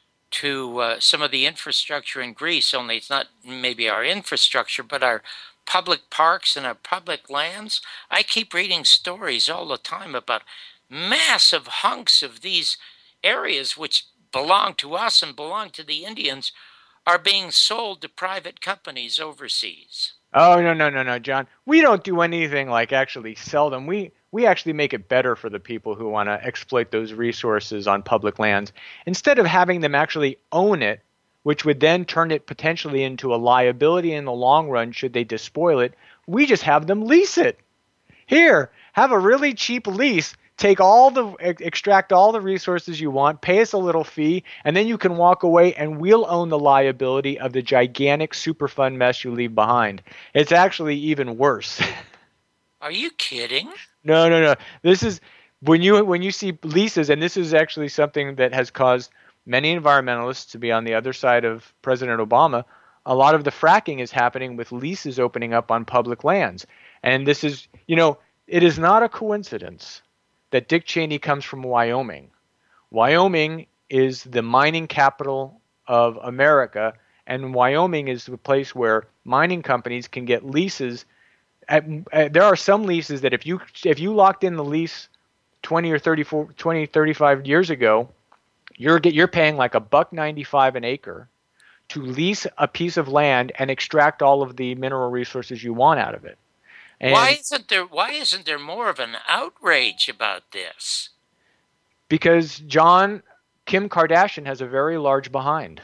to uh, some of the infrastructure in Greece, only it's not maybe our infrastructure, but our public parks and our public lands? I keep reading stories all the time about massive hunks of these areas which belong to us and belong to the Indians are being sold to private companies overseas. Oh, no, no, no, no, John. We don't do anything like actually sell them. We we actually make it better for the people who want to exploit those resources on public lands. Instead of having them actually own it, which would then turn it potentially into a liability in the long run should they despoil it, we just have them lease it. Here, have a really cheap lease. Take all the, extract all the resources you want, pay us a little fee, and then you can walk away and we'll own the liability of the gigantic Superfund mess you leave behind. It's actually even worse. Are you kidding? No, no, no. This is, when you when you see leases, and this is actually something that has caused many environmentalists to be on the other side of President Obama, a lot of the fracking is happening with leases opening up on public lands. And this is, you know, it is not a coincidence that Dick Cheney comes from Wyoming. Wyoming is the mining capital of America, and Wyoming is the place where mining companies can get leases. At, at, there are some leases that if you if you locked in the lease twenty or thirty-four, twenty, thirty-five years ago, you're get you're paying like a buck ninety-five an acre to lease a piece of land and extract all of the mineral resources you want out of it. And why isn't there why isn't there more of an outrage about this? Because, John, Kim Kardashian has a very large behind.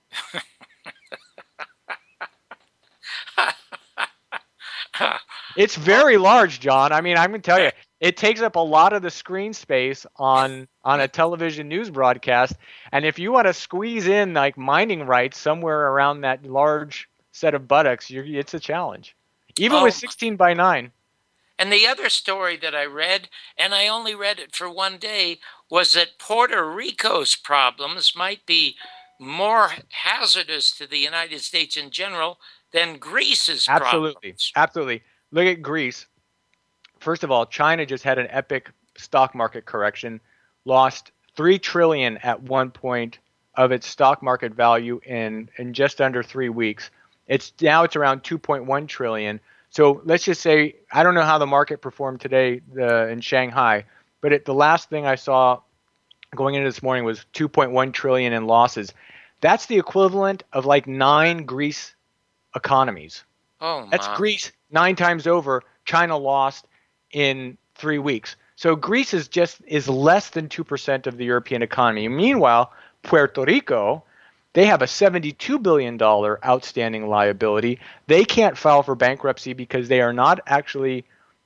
It's very large, John. I mean, I'm going to tell you, it takes up a lot of the screen space on on a television news broadcast. And if you want to squeeze in like mining rights somewhere around that large set of buttocks, you're, it's a challenge. Even oh. with sixteen by nine. And the other story that I read, and I only read it for one day, was that Puerto Rico's problems might be more hazardous to the United States in general than Greece's Absolutely. problems. Absolutely. Look at Greece. First of all, China just had an epic stock market correction, lost three trillion dollars at one point of its stock market value in, in just under three weeks. It's now it's around two point one trillion dollars. So let's just say, I don't know how the market performed today uh, in Shanghai, but it, the last thing I saw going into this morning was two point one trillion dollars in losses. That's the equivalent of like nine Greece economies. Oh, That's my. Greece nine times over. China lost in three weeks. So Greece is just is less than two percent of the European economy. Meanwhile, Puerto Rico, they have a seventy-two billion dollars outstanding liability. They can't file for bankruptcy because they are not actually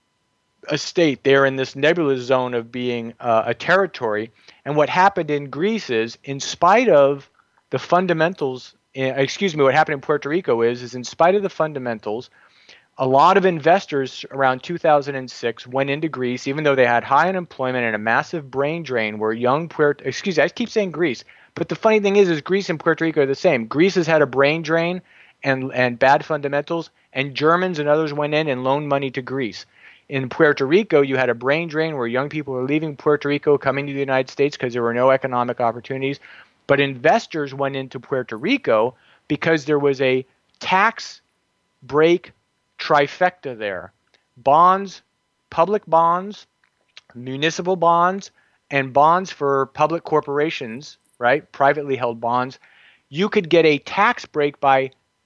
a state. They are in this nebulous zone of being uh, a territory. And what happened in Greece is, in spite of the fundamentals, in, excuse me, what happened in Puerto Rico is, is in spite of the fundamentals, a lot of investors around two thousand six went into Greece, even though they had high unemployment and a massive brain drain where young Puerto, excuse me, I keep saying Greece. But the funny thing is, is Greece and Puerto Rico are the same. Greece has had a brain drain and and bad fundamentals, and Germans and others went in and loaned money to Greece. In Puerto Rico, you had a brain drain where young people were leaving Puerto Rico, coming to the United States because there were no economic opportunities. But investors went into Puerto Rico because there was a tax break trifecta there. Bonds, public bonds, municipal bonds, and bonds for public corporations, right? Privately held bonds. You could get a tax break by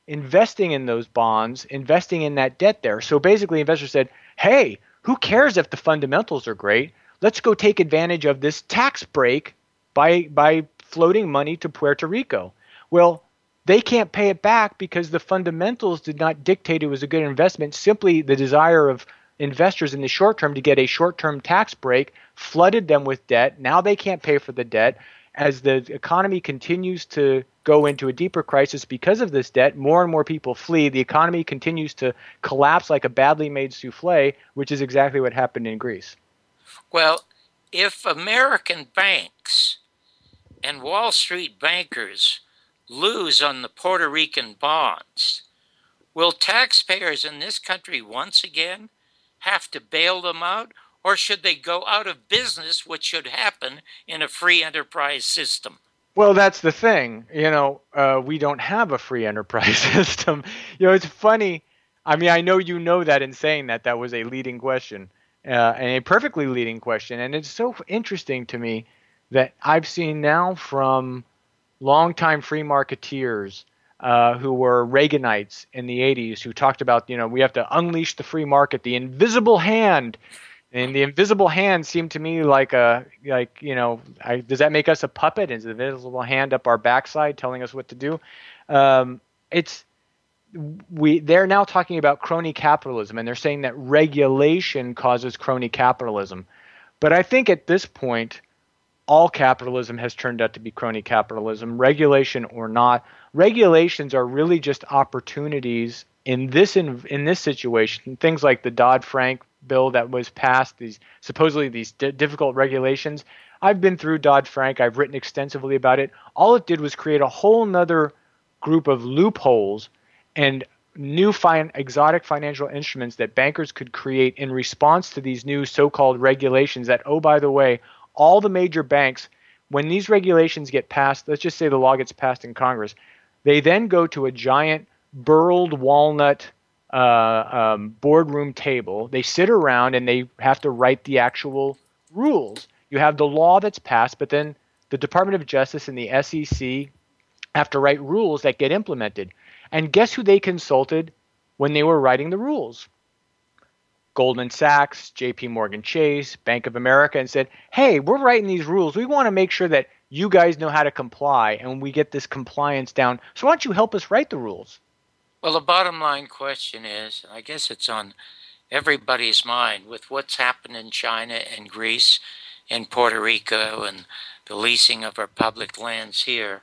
investing in those bonds, investing in that debt there. So basically, investors said, hey, who cares if the fundamentals are great? Let's go take advantage of this tax break by by floating money to Puerto Rico. Well, they can't pay it back because the fundamentals did not dictate it was a good investment. Simply the desire of investors in the short term to get a short-term tax break flooded them with debt. Now they can't pay for the debt. As the economy continues to go into a deeper crisis because of this debt, more and more people flee. The economy continues to collapse like a badly made souffle, which is exactly what happened in Greece. Well, if American banks and Wall Street bankers lose on the Puerto Rican bonds, will taxpayers in this country once again have to bail them out, or should they go out of business, which should happen in a free enterprise system? Well, that's the thing. You know, uh, we don't have a free enterprise system. You know, it's funny. I mean, I know you know that in saying that, that was a leading question, uh, and a perfectly leading question. And it's so interesting to me that I've seen now from longtime free marketeers uh, who were Reaganites in the eighties who talked about, you know, we have to unleash the free market, the invisible hand. And the invisible hand seemed to me like a, like, you know, I, does that make us a puppet? Is the invisible hand up our backside telling us what to do? Um, it's, we, they're now talking about crony capitalism, and they're saying that regulation causes crony capitalism. But I think at this point, all capitalism has turned out to be crony capitalism, regulation or not. Regulations are really just opportunities in this in, in this situation. Things like the Dodd-Frank bill that was passed, these supposedly these d- difficult regulations. I've been through Dodd-Frank. I've written extensively about it. All it did was create a whole nother group of loopholes and new fine, exotic financial instruments that bankers could create in response to these new so-called regulations that, oh, by the way, all the major banks, when these regulations get passed, let's just say the law gets passed in Congress, they then go to a giant burled walnut uh, um, boardroom table. They sit around and they have to write the actual rules. You have the law that's passed, but then the Department of Justice and the S E C have to write rules that get implemented. And guess who they consulted when they were writing the rules? Goldman Sachs, J P Morgan Chase, Bank of America, and said, hey, we're writing these rules. We want to make sure that you guys know how to comply and we get this compliance down. So why don't you help us write the rules? Well, the bottom line question is, I guess it's on everybody's mind with what's happened in China and Greece and Puerto Rico and the leasing of our public lands here.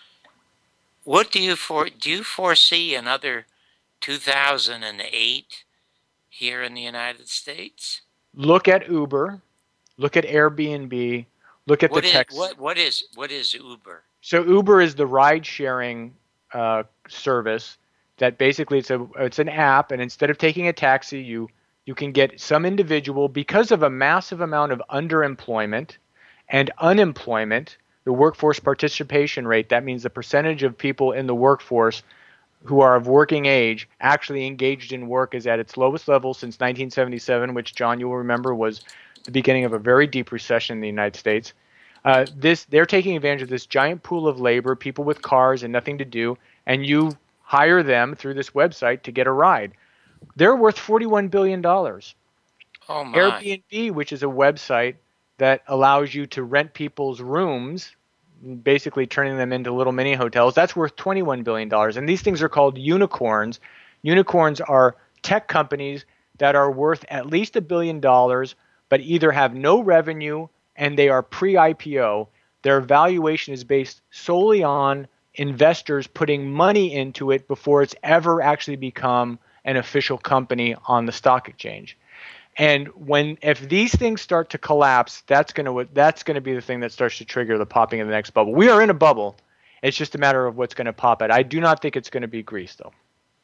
What do you for do you foresee another two thousand eight here in the United States? Look at Uber, look at Airbnb, look at what the is, tech. What what is what is Uber? So Uber is the ride-sharing uh, service that basically it's a it's an app, and instead of taking a taxi, you you can get some individual because of a massive amount of underemployment and unemployment. The workforce participation rate, that means the percentage of people in the workforce who are of working age actually engaged in work, is at its lowest level since nineteen seventy-seven, which, John, you will remember was the beginning of a very deep recession in the United States. Uh, this they're taking advantage of this giant pool of labor, people with cars and nothing to do, and you hire them through this website to get a ride. They're worth forty-one billion dollars. Oh my. Airbnb, which is a website that allows you to rent people's rooms, basically turning them into little mini hotels, that's worth twenty-one billion dollars. And these things are called unicorns. Unicorns are tech companies that are worth at least a billion dollars, but either have no revenue and they are pre-I P O. Their valuation is based solely on investors putting money into it before it's ever actually become an official company on the stock exchange. And when if these things start to collapse, that's going to that's going to be the thing that starts to trigger the popping of the next bubble. We are in a bubble. It's just a matter of what's going to pop it. I do not think it's going to be Greece, though.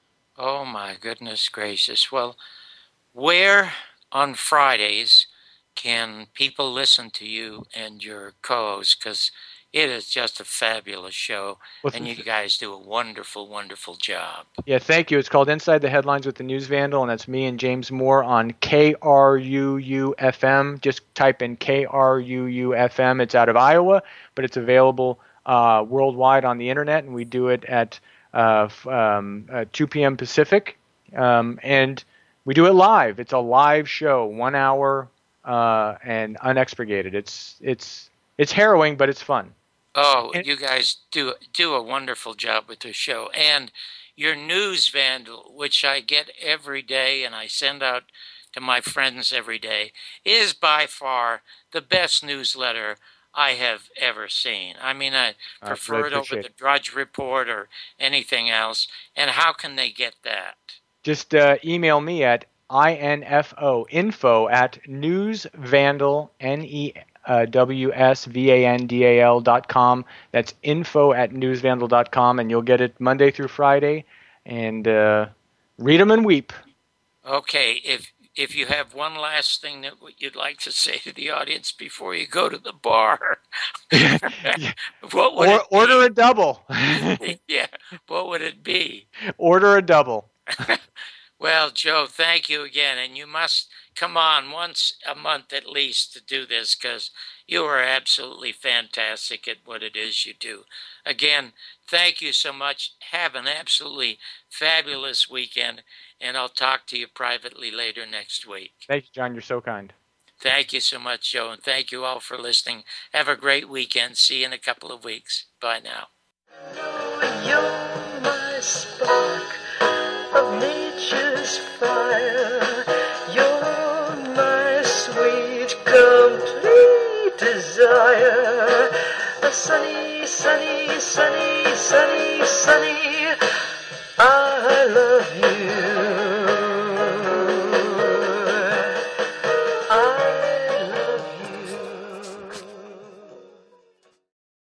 Oh my goodness gracious! Well, where on Fridays can people listen to you and your co-host? Because it is just a fabulous show, well, and you guys do a wonderful, wonderful job. Yeah, thank you. It's called Inside the Headlines with the News Vandal, and that's me and James Moore on K R U U F M. Just type in K R U U F M. It's out of Iowa, but it's available uh, worldwide on the internet, and we do it at uh, um, uh, two p.m. Pacific, um, and we do it live. It's a live show, one hour uh, and unexpurgated. It's it's it's harrowing, but it's fun. Oh, and, you guys do do a wonderful job with the show, and your News Vandal, which I get every day and I send out to my friends every day, is by far the best newsletter I have ever seen. I mean, I prefer really it over the Drudge Report or anything else. And how can they get that? Just uh, email me at info, info at newsvandal, N E W S V A N D A L dot com. That's info at newsvandal dot com, and you'll get it Monday through Friday. And uh, read them and weep. Okay, if If you have one last thing that you'd like to say to the audience before you go to the bar, what would or, it order be? a double. Yeah, what would it be? Order a double. Well, Joe, thank you again, and you must come on once a month at least to do this, because you are absolutely fantastic at what it is you do. Again, thank you so much. Have an absolutely fabulous weekend. And I'll talk to you privately later next week. Thank you, John. You're so kind. Thank you so much, Joe, and thank you all for listening. Have a great weekend. See you in a couple of weeks. Bye now. You're my spark of nature's fire. You're my sweet, complete desire. A sunny, sunny, sunny, sunny, sunny